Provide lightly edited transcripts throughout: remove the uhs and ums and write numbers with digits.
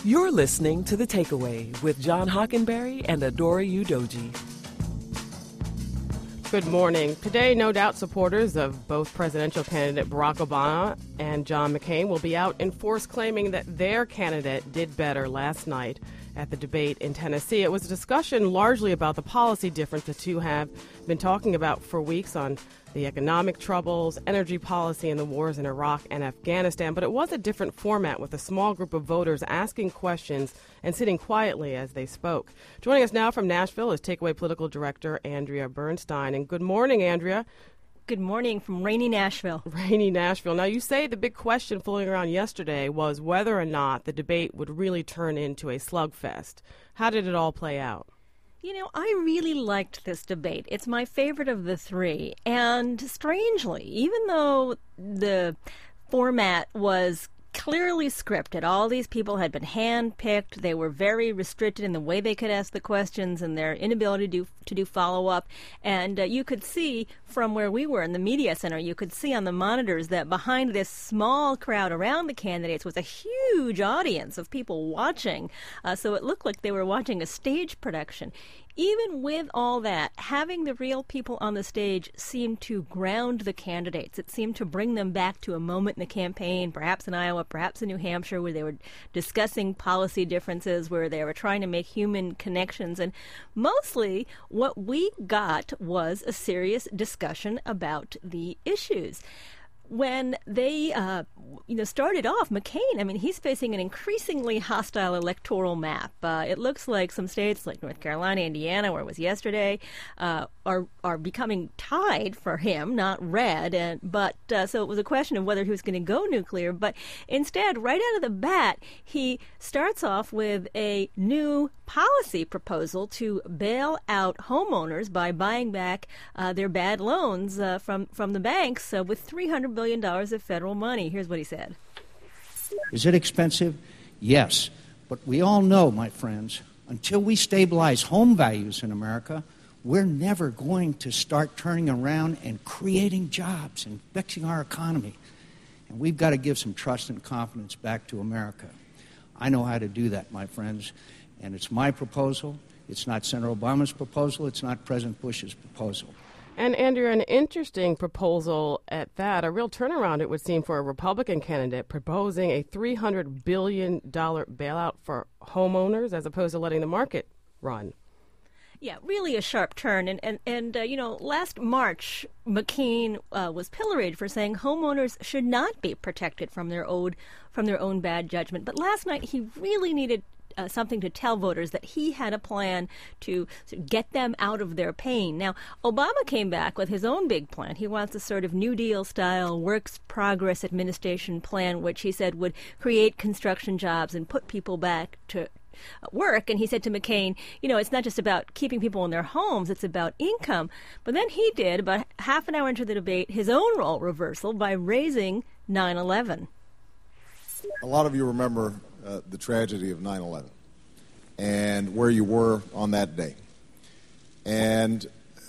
You're listening to The Takeaway with John Hockenberry and Adora Udoji. Good morning. Today, no doubt supporters of both presidential candidate Barack Obama and John McCain will be out in force claiming that their candidate did better last night at the debate in Tennessee. It was a discussion largely about the policy difference the two have been talking about for weeks on the economic troubles, energy policy, and the wars in Iraq and Afghanistan. But it was a different format with a small group of voters asking questions and sitting quietly as they spoke. Joining us now from Nashville is Takeaway Political Director Andrea Bernstein. And good morning, Andrea. Good morning from rainy Nashville. Rainy Nashville. Now, you say the big question floating around yesterday was whether or not the debate would really turn into a slugfest. How did it all play out? You know, I really liked this debate. It's my favorite of the three. And strangely, even though the format was clearly scripted, all these people had been handpicked, they were very restricted in the way they could ask the questions and their inability to do follow-up. And you could see from where we were in the media center, you could see on the monitors that behind this small crowd around the candidates was a huge audience of people watching. So it looked like they were watching a stage production. Even with all that, having the real people on the stage seemed to ground the candidates. It seemed to bring them back to a moment in the campaign, perhaps in Iowa, perhaps in New Hampshire, where they were discussing policy differences, where they were trying to make human connections. And mostly what we got was a serious discussion about the issues. When they, started off, McCain, I mean, he's facing an increasingly hostile electoral map. It looks like some states like North Carolina, Indiana, where it was yesterday, are becoming tied for him, not red. But so it was a question of whether he was going to go nuclear. But instead, right out of the bat, he starts off with a new policy proposal to bail out homeowners by buying back their bad loans from the banks with $300 billion of federal money. Here's what he said. Is it expensive? Yes. But we all know, my friends, until we stabilize home values in America, we're never going to start turning around and creating jobs and fixing our economy. And we've got to give some trust and confidence back to America. I know how to do that, my friends. And it's my proposal. It's not Senator Obama's proposal. It's not President Bush's proposal. And, Andrew, an interesting proposal at that, a real turnaround, it would seem, for a Republican candidate proposing a $300 billion bailout for homeowners as opposed to letting the market run. Yeah, really a sharp turn. And last March, McCain was pilloried for saying homeowners should not be protected from their own bad judgment. But last night, he really needed something to tell voters that he had a plan to get them out of their pain. Now, Obama came back with his own big plan. He wants a sort of New Deal-style Works Progress Administration plan, which he said would create construction jobs and put people back to work. And he said to McCain, it's not just about keeping people in their homes, it's about income. But then he did, about half an hour into the debate, his own role reversal by raising 9/11. A lot of you remember the tragedy of 9/11 and where you were on that day. And,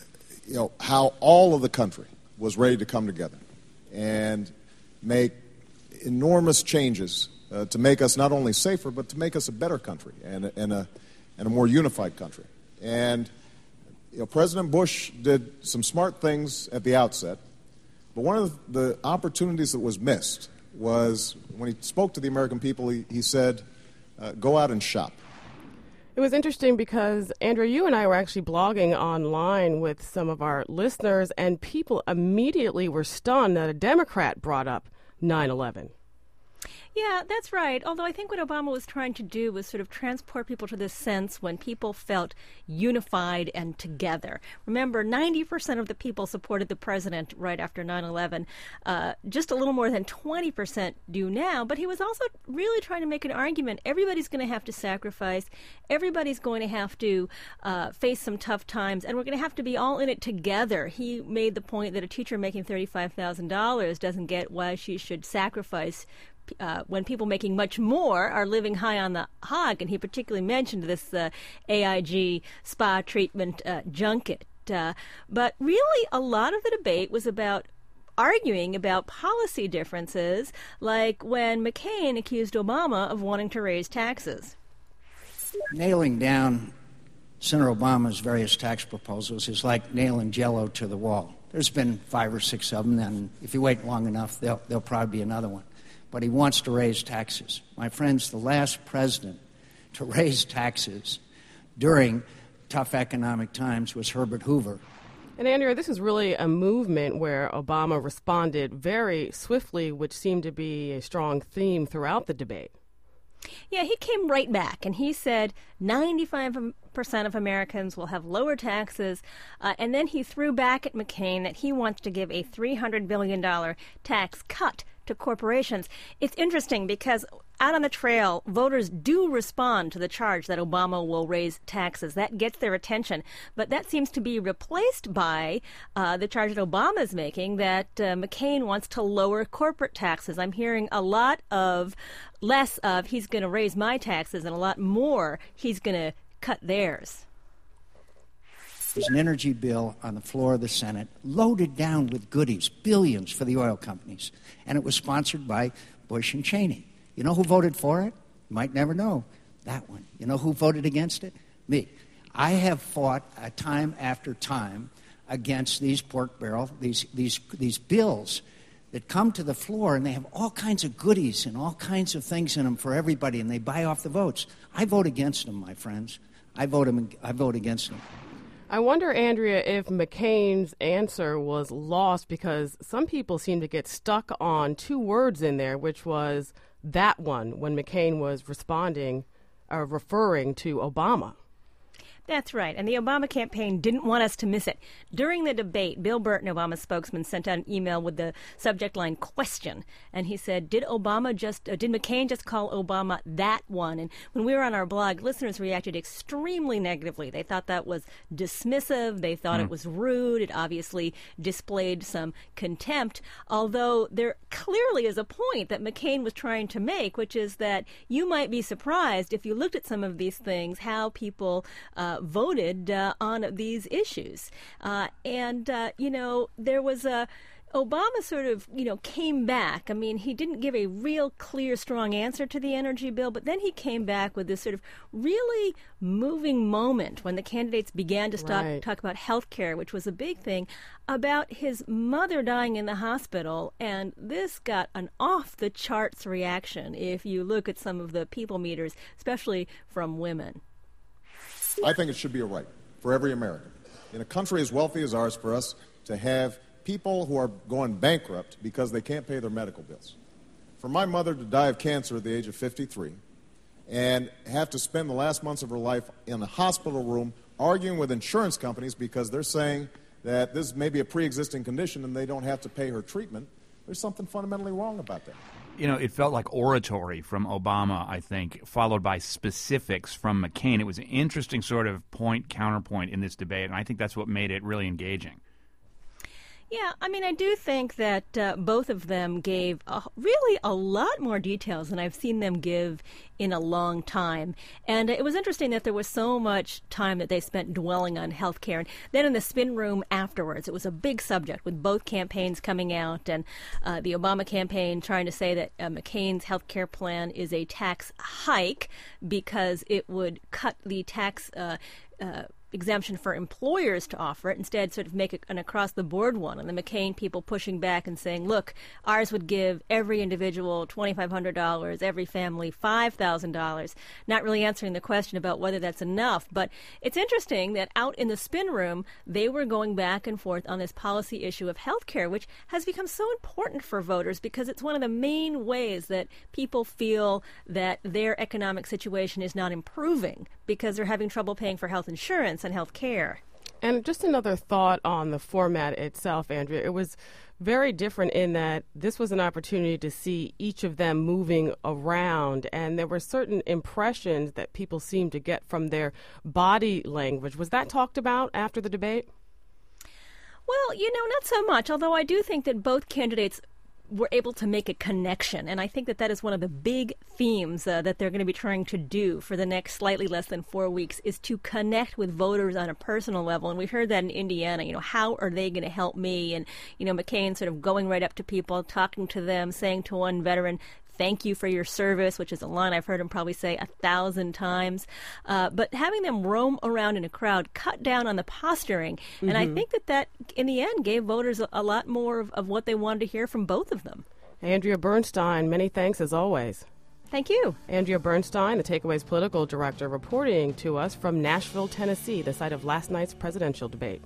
how all of the country was ready to come together and make enormous changes to make us not only safer, but to make us a better country and a more unified country. And, President Bush did some smart things at the outset, but one of the opportunities that was missed was when he spoke to the American people, he said, go out and shop. It was interesting because, Andrew, you and I were actually blogging online with some of our listeners, and people immediately were stunned that a Democrat brought up 9/11. Yeah, that's right. Although I think what Obama was trying to do was sort of transport people to this sense when people felt unified and together. Remember, 90% of the people supported the president right after 9/11. Just a little more than 20% do now. But he was also really trying to make an argument. Everybody's going to have to sacrifice. Everybody's going to have to face some tough times. And we're going to have to be all in it together. He made the point that a teacher making $35,000 doesn't get why she should sacrifice when people making much more are living high on the hog. And he particularly mentioned this AIG spa treatment junket. But really, a lot of the debate was about arguing about policy differences, like when McCain accused Obama of wanting to raise taxes. Nailing down Senator Obama's various tax proposals is like nailing Jell-O to the wall. There's been 5 or 6 of them, and if you wait long enough, there'll probably be another one. But he wants to raise taxes. My friends, the last president to raise taxes during tough economic times was Herbert Hoover. And Andrea, this is really a movement where Obama responded very swiftly, which seemed to be a strong theme throughout the debate. Yeah, he came right back, and he said 95% of Americans will have lower taxes, and then he threw back at McCain that he wants to give a $300 billion tax cut to corporations. It's interesting because out on the trail, voters do respond to the charge that Obama will raise taxes. That gets their attention. But that seems to be replaced by the charge that Obama is making that McCain wants to lower corporate taxes. I'm hearing a lot of less of he's going to raise my taxes and a lot more he's going to cut theirs. There's an energy bill on the floor of the Senate loaded down with goodies, billions for the oil companies. And it was sponsored by Bush and Cheney. You know who voted for it? You might never know. That one. You know who voted against it? Me. I have fought time after time against these pork barrel, these bills that come to the floor, and they have all kinds of goodies and all kinds of things in them for everybody, and they buy off the votes. I vote against them, my friends. I vote against them. I wonder, Andrea, if McCain's answer was lost because some people seem to get stuck on 2 words in there, which was that one when McCain was referring to Obama. That's right. And the Obama campaign didn't want us to miss it. During the debate, Bill Burton, Obama's spokesman, sent out an email with the subject line question. And he said, did McCain just call Obama that one? And when we were on our blog, listeners reacted extremely negatively. They thought that was dismissive. They thought it was rude. It obviously displayed some contempt. Although there clearly is a point that McCain was trying to make, which is that you might be surprised if you looked at some of these things, how people voted on these issues. There was Obama sort of, came back. I mean, he didn't give a real clear, strong answer to the energy bill, but then he came back with this sort of really moving moment when the candidates began to talk about health care, which was a big thing, about his mother dying in the hospital. And this got an off-the-charts reaction if you look at some of the people meters, especially from women. I think it should be a right for every American in a country as wealthy as ours for us to have people who are going bankrupt because they can't pay their medical bills. For my mother to die of cancer at the age of 53 and have to spend the last months of her life in a hospital room arguing with insurance companies because they're saying that this may be a pre-existing condition and they don't have to pay her treatment, there's something fundamentally wrong about that. It felt like oratory from Obama, I think, followed by specifics from McCain. It was an interesting sort of counterpoint in this debate, and I think that's what made it really engaging. Yeah, I mean, I do think that both of them gave really a lot more details than I've seen them give in a long time. And it was interesting that there was so much time that they spent dwelling on health care. And then in the spin room afterwards, it was a big subject with both campaigns coming out and the Obama campaign trying to say that McCain's health care plan is a tax hike because it would cut the tax exemption for employers to offer it, instead sort of make it an across-the-board one. And the McCain people pushing back and saying, look, ours would give every individual $2,500, every family $5,000, not really answering the question about whether that's enough. But it's interesting that out in the spin room, they were going back and forth on this policy issue of health care, which has become so important for voters because it's one of the main ways that people feel that their economic situation is not improving because they're having trouble paying for health insurance and health care. And just another thought on the format itself, Andrea. It was very different in that this was an opportunity to see each of them moving around, and there were certain impressions that people seemed to get from their body language. Was that talked about after the debate? Well, not so much, although I do think that both candidates were able to make a connection. And I think that is one of the big themes that they're going to be trying to do for the next slightly less than 4 weeks, is to connect with voters on a personal level. And we heard that in Indiana, how are they going to help me? And, McCain sort of going right up to people, talking to them, saying to one veteran, "Thank you for your service," which is a line I've heard him probably say 1,000 times. But having them roam around in a crowd cut down on the posturing. Mm-hmm. And I think that in the end gave voters a lot more of what they wanted to hear from both of them. Andrea Bernstein, many thanks as always. Thank you. Andrea Bernstein, the Takeaways political director, reporting to us from Nashville, Tennessee, the site of last night's presidential debate.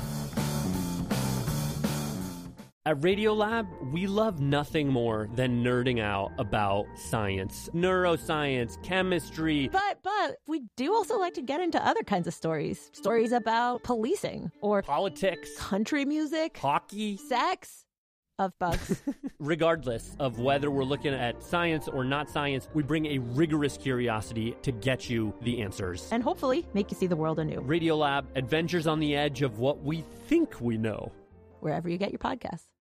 At Radiolab, we love nothing more than nerding out about science, neuroscience, chemistry. But we do also like to get into other kinds of stories. Stories about policing or politics, country music, hockey, sex. Of bugs. Regardless of whether we're looking at science or not science, we bring a rigorous curiosity to get you the answers. And hopefully make you see the world anew. Radiolab, adventures on the edge of what we think we know. Wherever you get your podcasts.